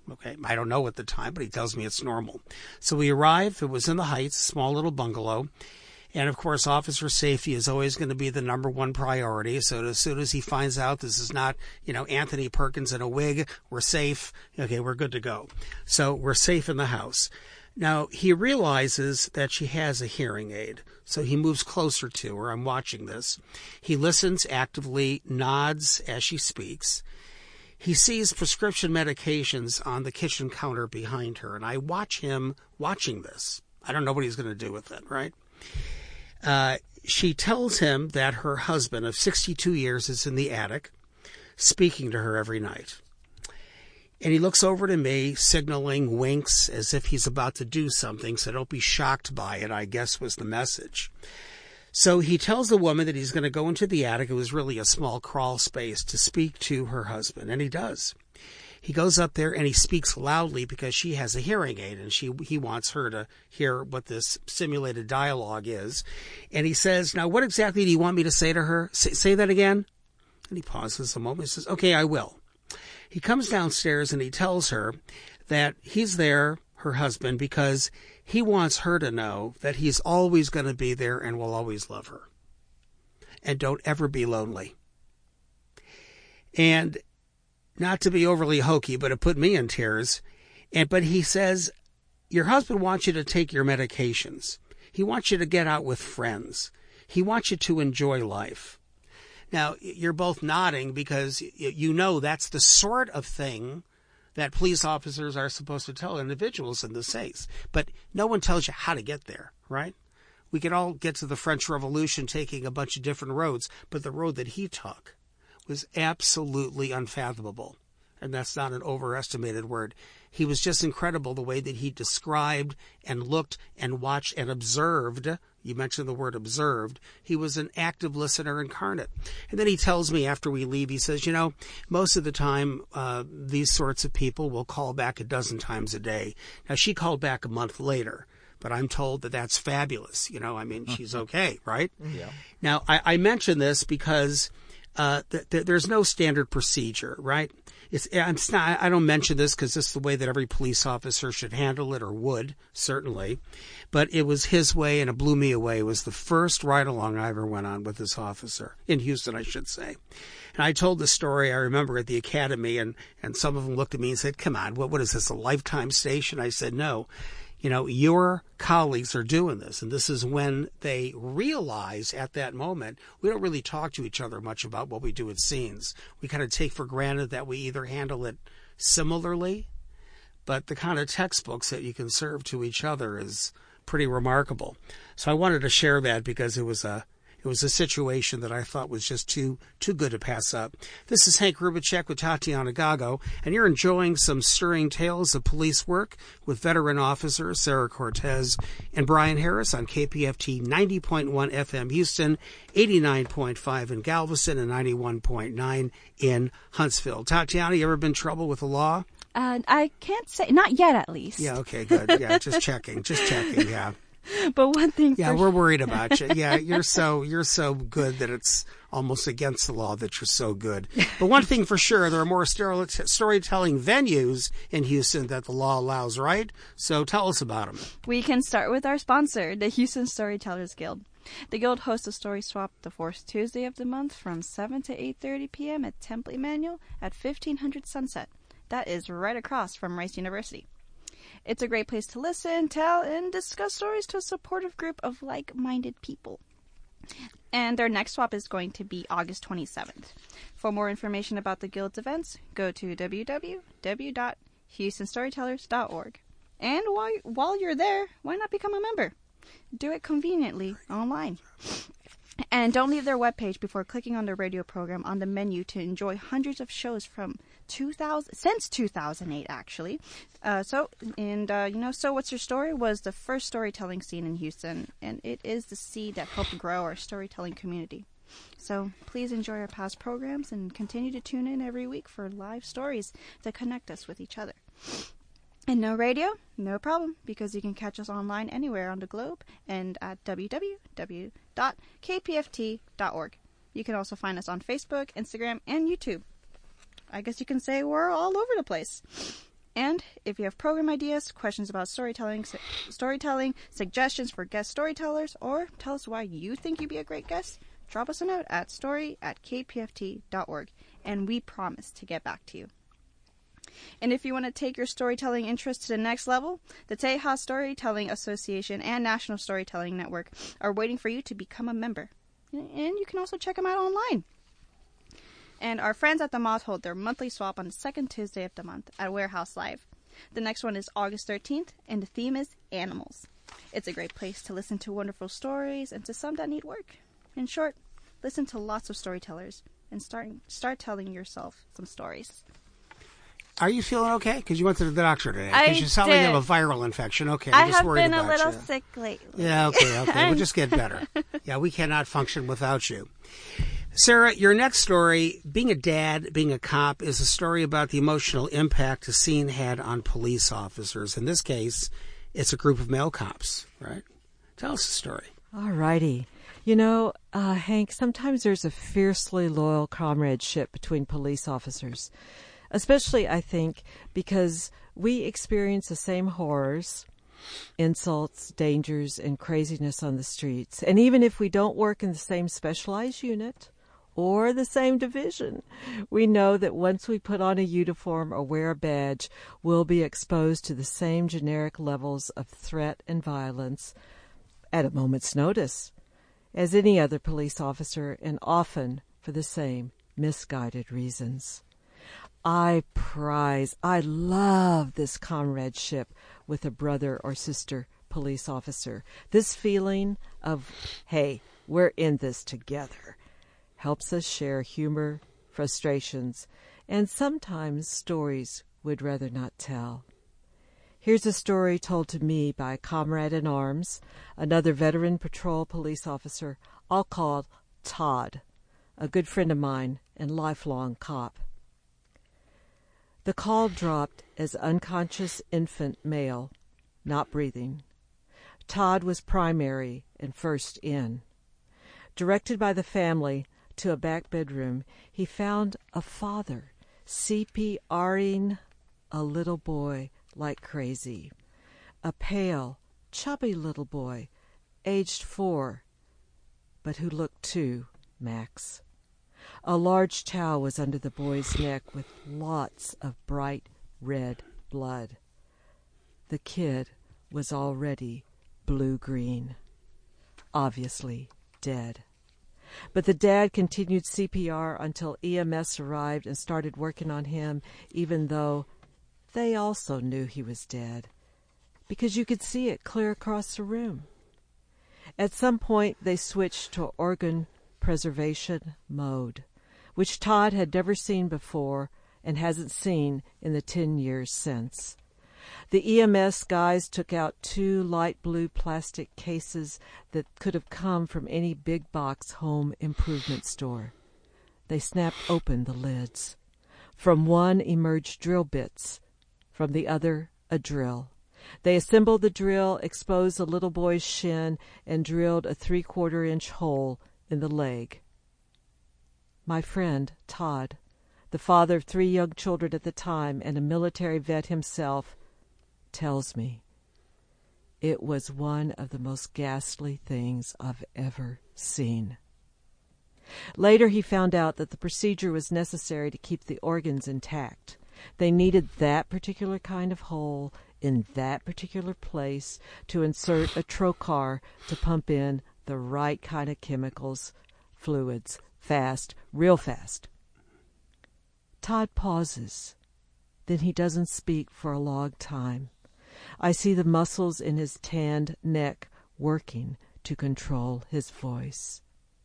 Okay, I don't know at the time, but he tells me it's normal. So we arrive. It was in the Heights, a small little bungalow. And, of course, officer safety is always going to be the number one priority. So as soon as he finds out this is not, you know, Anthony Perkins in a wig, we're safe. Okay, we're good to go. So we're safe in the house. Now, he realizes that she has a hearing aid. So he moves closer to her. I'm watching this. He listens actively, nods as she speaks. He sees prescription medications on the kitchen counter behind her. And I watch him watching this. I don't know what he's going to do with it, right? Uh, she tells him that her husband of sixty-two years is in the attic, speaking to her every night. And he looks over to me, signaling, winks, as if he's about to do something, so don't be shocked by it, I guess was the message. So he tells the woman that he's going to go into the attic. It was really a small crawl space to speak to her husband, and he does. He goes up there and he speaks loudly because she has a hearing aid and she he wants her to hear what this simulated dialogue is. And he says, now, what exactly do you want me to say to her? Say, say that again. And he pauses a moment and says, okay, I will. He comes downstairs and he tells her that he's there, her husband, because he wants her to know that he's always going to be there and will always love her. And don't ever be lonely. And not to be overly hokey, but it put me in tears. And but he says, your husband wants you to take your medications. He wants you to get out with friends. He wants you to enjoy life. Now, you're both nodding because you know that's the sort of thing that police officers are supposed to tell individuals in the States. But no one tells you how to get there, right? We could all get to the French Revolution taking a bunch of different roads, but the road that he took was absolutely unfathomable. And that's not an overestimated word. He was just incredible the way that he described and looked and watched and observed. You mentioned the word observed. He was an active listener incarnate. And then he tells me after we leave, he says, you know, most of the time, uh, these sorts of people will call back a dozen times a day. Now, she called back a month later, but I'm told that that's fabulous. You know, I mean, she's okay, right? Yeah. Now, I, I mention this because Uh, th- th- there's no standard procedure, right? It's, it's not, I don't mention this because this is the way that every police officer should handle it, or would, certainly. But it was his way, and it blew me away. It was the first ride-along I ever went on with this officer, in Houston, I should say. And I told the story, I remember, at the academy, and, and some of them looked at me and said, come on, what, what is this, a Lifetime station? I said, no. You know, your colleagues are doing this, and this is when they realize at that moment, we don't really talk to each other much about what we do at scenes. We kind of take for granted that we either handle it similarly, but the kind of textbooks that you can serve to each other is pretty remarkable. So I wanted to share that because it was a It was a situation that I thought was just too too good to pass up. This is Hank Rubicek with Tatiana Gago, and you're enjoying some stirring tales of police work with veteran officers Sarah Cortez and Brian Harris on K P F T ninety point one F M Houston, eighty-nine point five in Galveston, and ninety-one point nine in Huntsville. Tatiana, you ever been in trouble with the law? Uh, I can't say, not yet at least. Yeah, okay, good. Yeah, just checking, just checking, yeah. But one thing Yeah, for we're worried about you. Yeah, you're so you're so good that it's almost against the law that you're so good. But one thing for sure, there are more storytelling venues in Houston that the law allows, right? So tell us about them. We can start with our sponsor, the Houston Storytellers Guild. The Guild hosts a story swap the fourth Tuesday of the month from seven to eight thirty p.m. at Temple Emanuel at fifteen hundred Sunset. That is right across from Rice University. It's a great place to listen, tell, and discuss stories to a supportive group of like-minded people. And their next swap is going to be August twenty-seventh. For more information about the Guild's events, go to w w w dot houston storytellers dot org. And while, while you're there, why not become a member? Do it conveniently online. And don't leave their webpage before clicking on the radio program on the menu to enjoy hundreds of shows from two thousand since two thousand eight, actually. Uh, so, and uh, you know, So What's Your Story was the first storytelling scene in Houston, and it is the seed that helped grow our storytelling community. So please enjoy our past programs and continue to tune in every week for live stories that connect us with each other. And no radio? No problem, because you can catch us online anywhere on the globe and at w w w dot k p f t dot org. You can also find us on Facebook, Instagram, and YouTube. I guess you can say we're all over the place. And if you have program ideas, questions about storytelling, su- storytelling, suggestions for guest storytellers, or tell us why you think you'd be a great guest, drop us a note at story at k p f t dot org, and we promise to get back to you. And if you want to take your storytelling interest to the next level, the Tejas Storytelling Association and National Storytelling Network are waiting for you to become a member. And you can also check them out online. And our friends at the Moth hold their monthly swap on the second Tuesday of the month at Warehouse Live. The next one is August thirteenth, and the theme is animals. It's a great place to listen to wonderful stories and to some that need work. In short, listen to lots of storytellers and start start telling yourself some stories. Are you feeling okay? Because you went to the doctor today. I Because you sound like you did. have a viral infection. Okay, I I'm just have worried been a about little you. sick lately. Yeah, okay, okay. We'll just get better. Yeah, we cannot function without you. Sarah, your next story, being a dad, being a cop, is a story about the emotional impact a scene had on police officers. In this case, it's a group of male cops, right? Tell us the story. All righty. You know, uh, Hank, sometimes there's a fiercely loyal comradeship between police officers, especially, I think, because we experience the same horrors, insults, dangers, and craziness on the streets. And even if we don't work in the same specialized unit or the same division, we know that once we put on a uniform or wear a badge, we'll be exposed to the same generic levels of threat and violence at a moment's notice as any other police officer, and often for the same misguided reasons. I prize, I love this comradeship with a brother or sister police officer. This feeling of, hey, we're in this together, helps us share humor, frustrations, and sometimes stories we'd rather not tell. Here's a story told to me by a comrade in arms, another veteran patrol police officer I'll call Todd, a good friend of mine and lifelong cop. The call dropped as unconscious infant male, not breathing. Todd was primary and first in. Directed by the family to a back bedroom, he found a father CPRing a little boy like crazy. A pale, chubby little boy, aged four, but who looked two, max. A large towel was under the boy's neck with lots of bright red blood. The kid was already blue-green, obviously dead. But the dad continued C P R until E M S arrived and started working on him, even though they also knew he was dead, because you could see it clear across the room. At some point, they switched to organ preservation mode, which Todd had never seen before and hasn't seen in the ten years since. The E M S guys took out two light blue plastic cases that could have come from any big box home improvement store. They snapped open the lids. From one emerged drill bits, from the other a drill. They assembled the drill, exposed the little boy's shin, and drilled a three-quarter inch hole in the leg. My friend, Todd, the father of three young children at the time and a military vet himself, tells me it was one of the most ghastly things I've ever seen. Later he found out that the procedure was necessary to keep the organs intact. They needed that particular kind of hole in that particular place to insert a trocar to pump in the right kind of chemicals, fluids, fast, real fast. Todd pauses. Then he doesn't speak for a long time. I see the muscles in his tanned neck working to control his voice.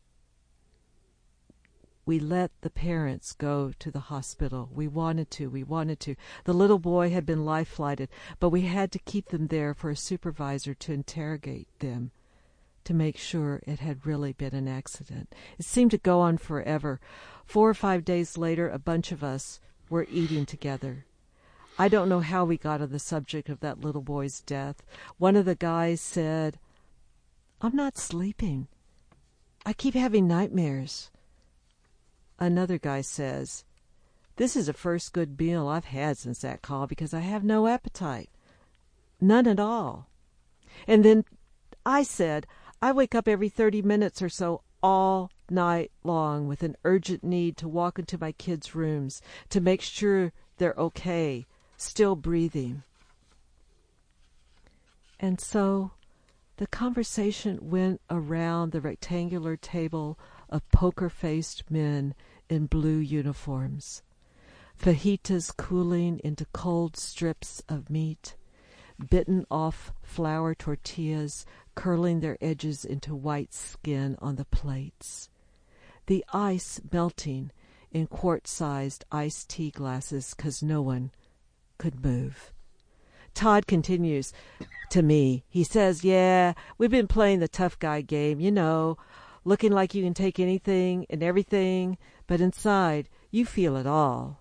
We let the parents go to the hospital. We wanted to, we wanted to. The little boy had been life-flighted, but we had to keep them there for a supervisor to interrogate them, to make sure it had really been an accident. It seemed to go on forever. Four or five days later, a bunch of us were eating together. I don't know how we got on the subject of that little boy's death. One of the guys said, "I'm not sleeping. I keep having nightmares." Another guy says, This is the first good meal I've had since that call because I have no appetite. None at all. And then I said, I wake up every thirty minutes or so all night long with an urgent need to walk into my kids' rooms to make sure they're okay, still breathing. And so the conversation went around the rectangular table of poker-faced men in blue uniforms, fajitas cooling into cold strips of meat, bitten off flour tortillas curling their edges into white skin on the plates, the ice melting in quart-sized iced tea glasses because no one could move. Todd continues to me. He says, yeah, we've been playing the tough guy game, you know, looking like you can take anything and everything, but inside you feel it all.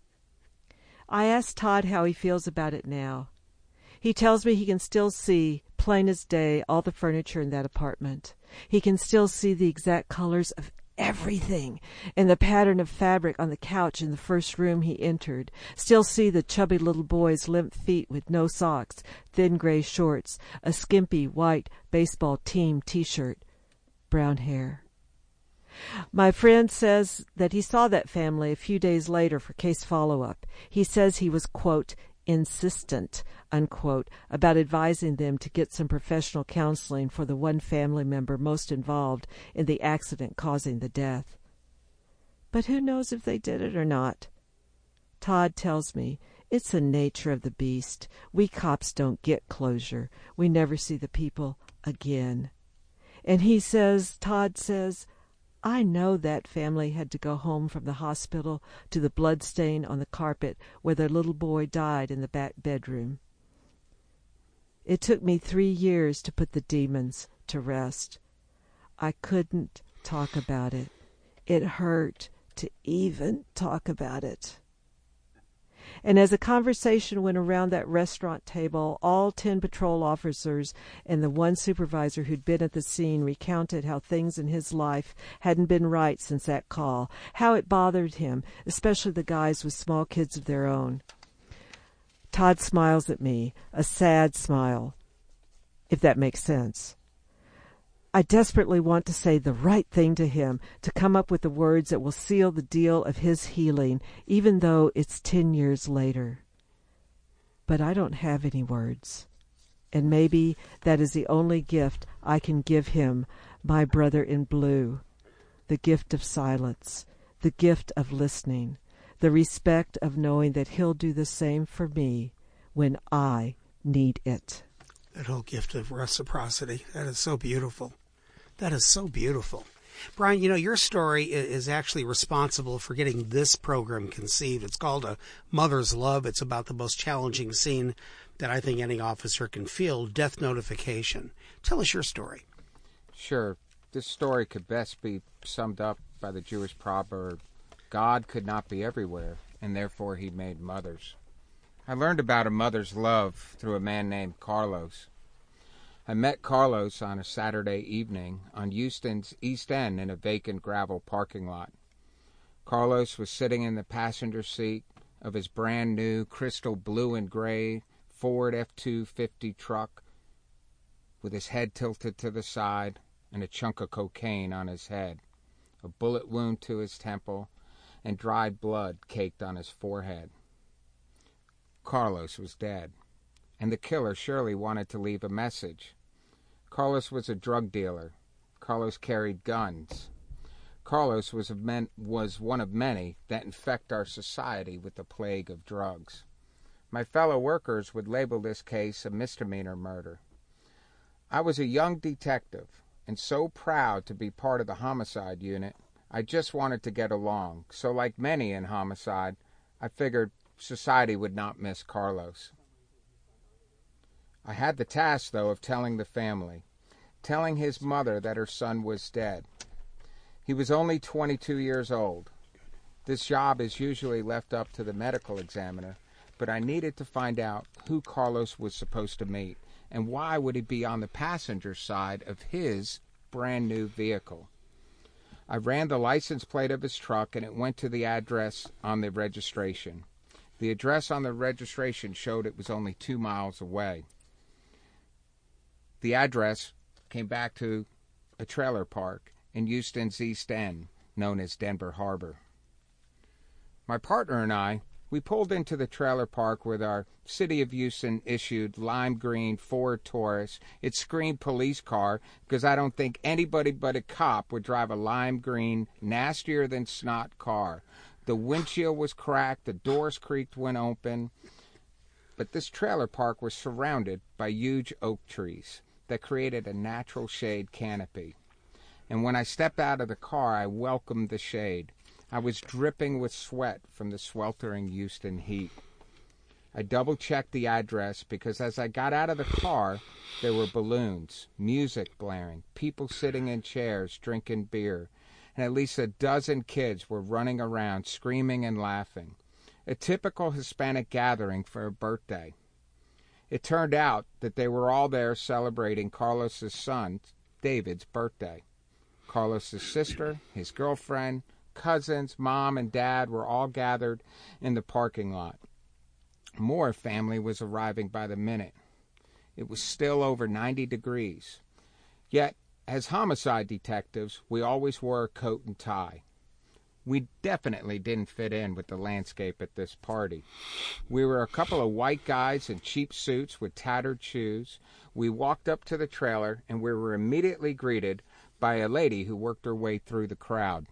I asked Todd how he feels about it now. He tells me he can still see, plain as day, all the furniture in that apartment. He can still see the exact colors of everything and the pattern of fabric on the couch in the first room he entered. Still see the chubby little boy's limp feet with no socks, thin gray shorts, a skimpy white baseball team T-shirt, brown hair. My friend says that he saw that family a few days later for case follow-up. He says he was, quote, insistent, unquote, about advising them to get some professional counseling for the one family member most involved in the accident causing the death. But who knows if they did it or not? Todd tells me it's the nature of the beast. We cops don't get closure. We never see the people again. And he says, Todd says, I know that family had to go home from the hospital to the blood stain on the carpet where their little boy died in the back bedroom. It took me three years to put the demons to rest. I couldn't talk about it. It hurt to even talk about it. And as the conversation went around that restaurant table, all ten patrol officers and the one supervisor who'd been at the scene recounted how things in his life hadn't been right since that call, how it bothered him, especially the guys with small kids of their own. Todd smiles at me, a sad smile, if that makes sense. I desperately want to say the right thing to him, to come up with the words that will seal the deal of his healing, even though it's ten years later. But I don't have any words. And maybe that is the only gift I can give him, my brother in blue. The gift of silence, the gift of listening, the respect of knowing that he'll do the same for me when I need it. That whole gift of reciprocity, that is so beautiful. That is so beautiful. Brian, you know, your story is actually responsible for getting this program conceived. It's called A Mother's Love. It's about the most challenging scene that I think any officer can feel, death notification. Tell us your story. Sure. This story could best be summed up by the Jewish proverb, God could not be everywhere, and therefore he made mothers. I learned about a mother's love through a man named Carlos. I met Carlos on a Saturday evening on Houston's East End in a vacant gravel parking lot. Carlos was sitting in the passenger seat of his brand new crystal blue and gray Ford F two fifty truck with his head tilted to the side and a chunk of cocaine on his head, a bullet wound to his temple, and dried blood caked on his forehead. Carlos was dead, and the killer surely wanted to leave a message. Carlos was a drug dealer. Carlos carried guns. Carlos was, of men, was one of many that infect our society with the plague of drugs. My fellow workers would label this case a misdemeanor murder. I was a young detective, and so proud to be part of the homicide unit, I just wanted to get along. So like many in homicide, I figured society would not miss Carlos. I had the task, though, of telling the family, telling his mother that her son was dead. He was only twenty-two years old. This job is usually left up to the medical examiner, but I needed to find out who Carlos was supposed to meet, and why would he be on the passenger side of his brand new vehicle. I ran the license plate of his truck, and it went to the address on the registration. The address on the registration showed it was only two miles away. The address came back to a trailer park in Houston's East End, known as Denver Harbor. My partner and I, we pulled into the trailer park with our City of Houston issued lime green Ford Taurus. It screamed police car because I don't think anybody but a cop would drive a lime green, nastier than snot car. The windshield was cracked, the doors creaked when open. But this trailer park was surrounded by huge oak trees that created a natural shade canopy. And when I stepped out of the car, I welcomed the shade. I was dripping with sweat from the sweltering Houston heat. I double-checked the address because as I got out of the car, there were balloons, music blaring, people sitting in chairs drinking beer, and at least a dozen kids were running around screaming and laughing. A typical Hispanic gathering for a birthday. It turned out that they were all there celebrating Carlos's son, David's birthday. Carlos's sister, his girlfriend, cousins, mom, and dad were all gathered in the parking lot. More family was arriving by the minute. It was still over ninety degrees. Yet, as homicide detectives, we always wore a coat and tie. We definitely didn't fit in with the landscape at this party. We were a couple of white guys in cheap suits with tattered shoes. We walked up to the trailer, and we were immediately greeted by a lady who worked her way through the crowd.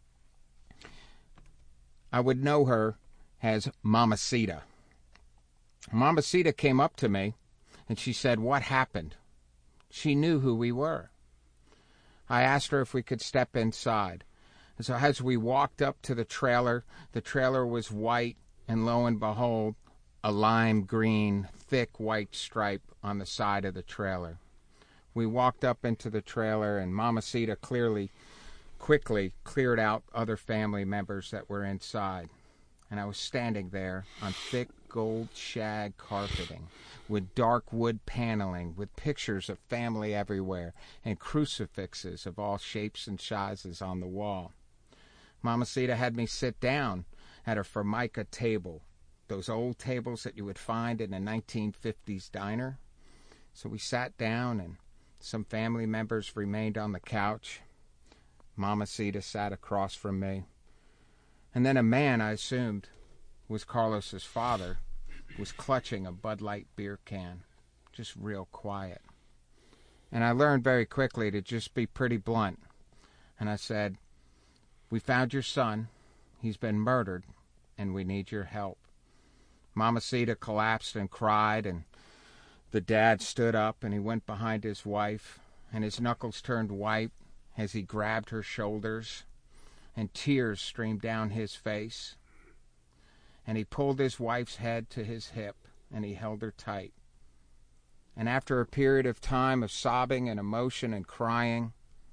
I would know her as Mamacita. Mamacita came up to me, and she said, "What happened?" She knew who we were. I asked her if we could step inside. And so as we walked up to the trailer, the trailer was white, and lo and behold, a lime green, thick white stripe on the side of the trailer. We walked up into the trailer, and Mamacita clearly, quickly cleared out other family members that were inside. And I was standing there on thick gold shag carpeting, with dark wood paneling, with pictures of family everywhere, and crucifixes of all shapes and sizes on the wall. Mamacita had me sit down at a Formica table, those old tables that you would find in a nineteen fifties diner. So we sat down, and some family members remained on the couch. Mamacita sat across from me. And then a man, I assumed was Carlos's father, was clutching a Bud Light beer can, just real quiet. And I learned very quickly to just be pretty blunt. And I said, "We found your son. He's been murdered, and we need your help." Mamacita collapsed and cried, and the dad stood up, and he went behind his wife, and his knuckles turned white as he grabbed her shoulders, and tears streamed down his face. And he pulled his wife's head to his hip, and he held her tight. And after a period of time of sobbing and emotion and crying,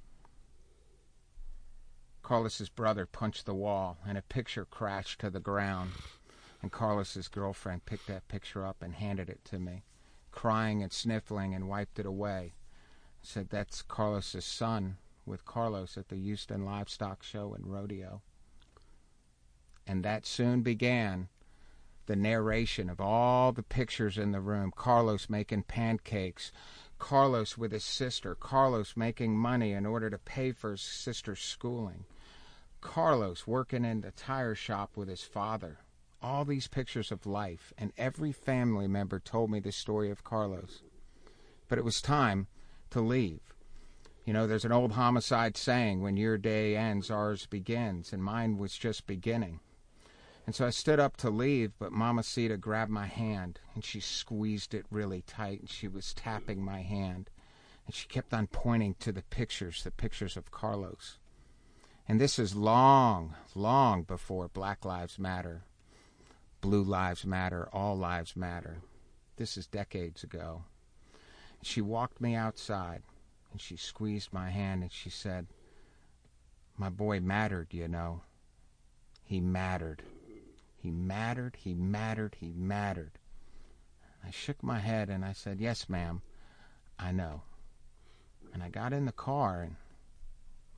Carlos's brother punched the wall, and a picture crashed to the ground. And Carlos's girlfriend picked that picture up and handed it to me, crying and sniffling, and wiped it away. Said, "That's Carlos's son with Carlos at the Houston Livestock Show and Rodeo." And that soon began the narration of all the pictures in the room. Carlos making pancakes, Carlos with his sister, Carlos making money in order to pay for his sister's schooling, Carlos working in the tire shop with his father. All these pictures of life, and every family member told me the story of Carlos. But it was time to leave. You know, there's an old homicide saying, when your day ends, ours begins, and mine was just beginning. And so I stood up to leave, but Mamacita grabbed my hand, and she squeezed it really tight, and she was tapping my hand. And she kept on pointing to the pictures, the pictures of Carlos. And this is long, long before Black Lives Matter, Blue Lives Matter, All Lives Matter. This is decades ago. She walked me outside, and she squeezed my hand, and she said, "My boy mattered, you know. He mattered. He mattered, he mattered, he mattered." I shook my head, and I said, "Yes, ma'am, I know." And I got in the car, and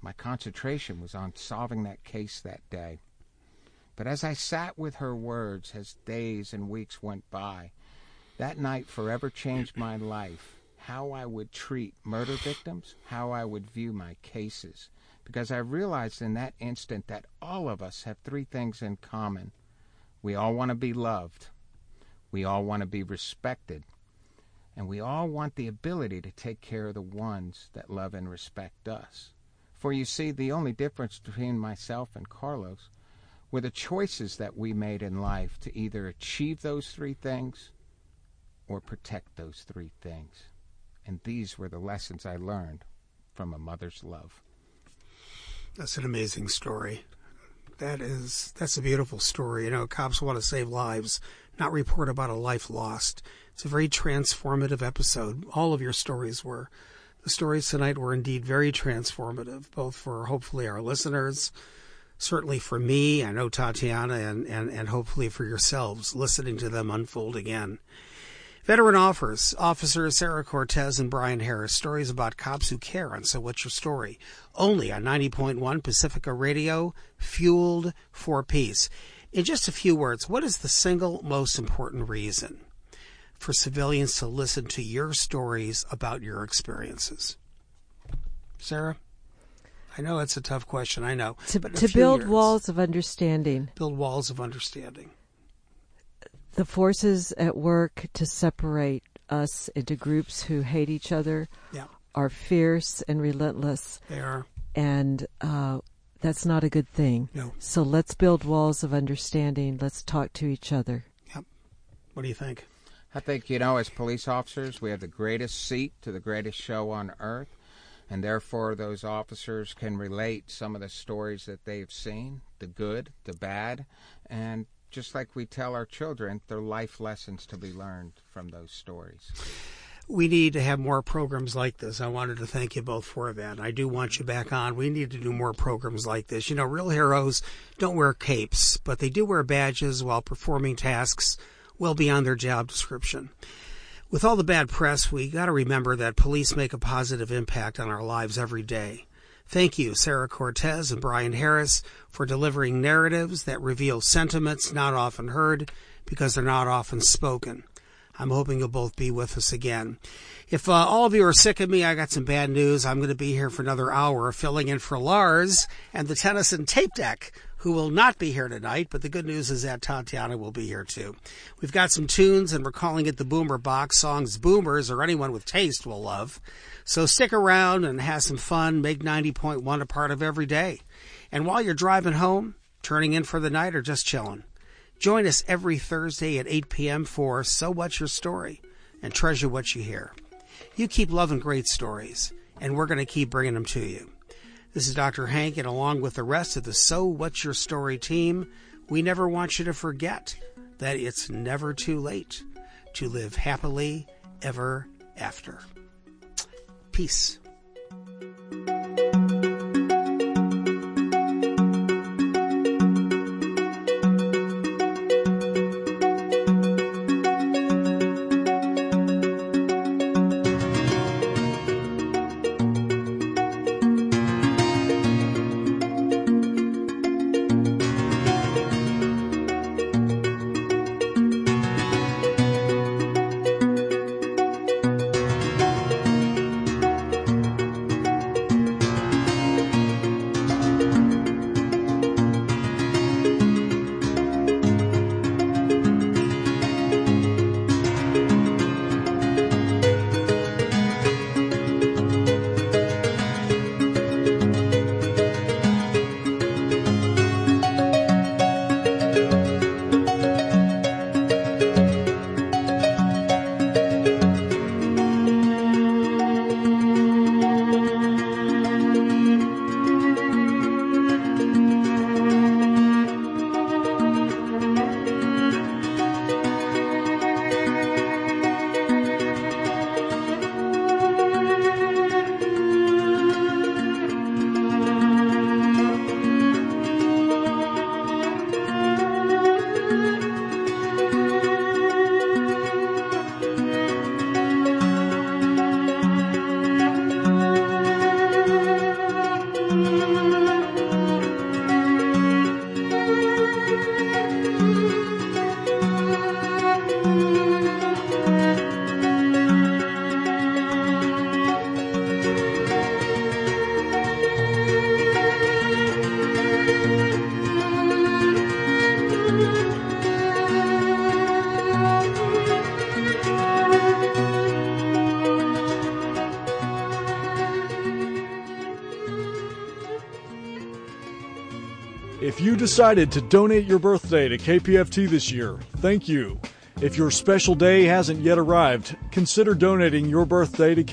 My concentration was on solving that case that day. But as I sat with her words, as days and weeks went by, that night forever changed my life, how I would treat murder victims, how I would view my cases, because I realized in that instant that all of us have three things in common. We all want to be loved, we all want to be respected, and we all want the ability to take care of the ones that love and respect us. For you see, the only difference between myself and Carlos were the choices that we made in life to either achieve those three things or protect those three things. And these were the lessons I learned from a mother's love. That's an amazing story. That is, that's a beautiful story. You know, cops want to save lives, not report about a life lost. It's a very transformative episode. All of your stories were. The stories tonight were indeed very transformative, both for hopefully our listeners, certainly for me, I know Tatiana, and, and, and hopefully for yourselves, listening to them unfold again. Veteran offers, officers Sarah Cortez and Brian Harris, stories about cops who care on So What's Your Story? Only on ninety point one Pacifica Radio, fueled for peace. In just a few words, what is the single most important reason for civilians to listen to your stories about your experiences? Sarah? I know it's a tough question, I know. To, to build years, walls of understanding. Build walls of understanding. The forces at work to separate us into groups who hate each other yeah. are fierce and relentless. They are. And uh, that's not a good thing. No. So let's build walls of understanding. Let's talk to each other. Yep. What do you think? I think, you know, as police officers, we have the greatest seat to the greatest show on earth. And therefore, those officers can relate some of the stories that they've seen, the good, the bad, and just like we tell our children, they're life lessons to be learned from those stories. We need to have more programs like this. I wanted to thank you both for that. I do want you back on. We need to do more programs like this. You know, real heroes don't wear capes, but they do wear badges while performing tasks well beyond their job description. With all the bad press, we got to remember that police make a positive impact on our lives every day. Thank you, Sarah Cortez and Brian Harris, for delivering narratives that reveal sentiments not often heard because they're not often spoken. I'm hoping you'll both be with us again. If uh, all of you are sick of me, I got some bad news. I'm going to be here for another hour, filling in for Lars and the Tennyson Tape Deck, who will not be here tonight, but the good news is that Tatiana will be here too. We've got some tunes, and we're calling it the Boomer Box, songs boomers or anyone with taste will love. So stick around and have some fun. Make ninety point one a part of every day. And while you're driving home, turning in for the night, or just chilling, join us every Thursday at eight p.m. for So What's Your Story, and treasure what you hear. You keep loving great stories, and we're going to keep bringing them to you. This is Doctor Hank, and along with the rest of the So What's Your Story team, we never want you to forget that it's never too late to live happily ever after. Peace. If you decided to donate your birthday to K P F T this year, thank you. If your special day hasn't yet arrived, consider donating your birthday to K P F T.